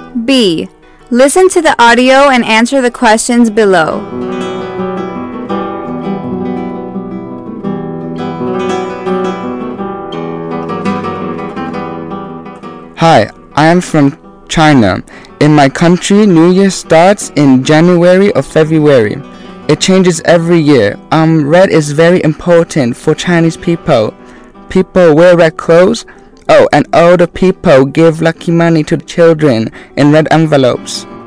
B. Listen to the audio and answer the questions below. Hi, I am from China. In my country, New Year starts in January or February. It changes every year. Red is very important for Chinese people. People wear red clothes. Oh, and older people give lucky money to the children in red envelopes.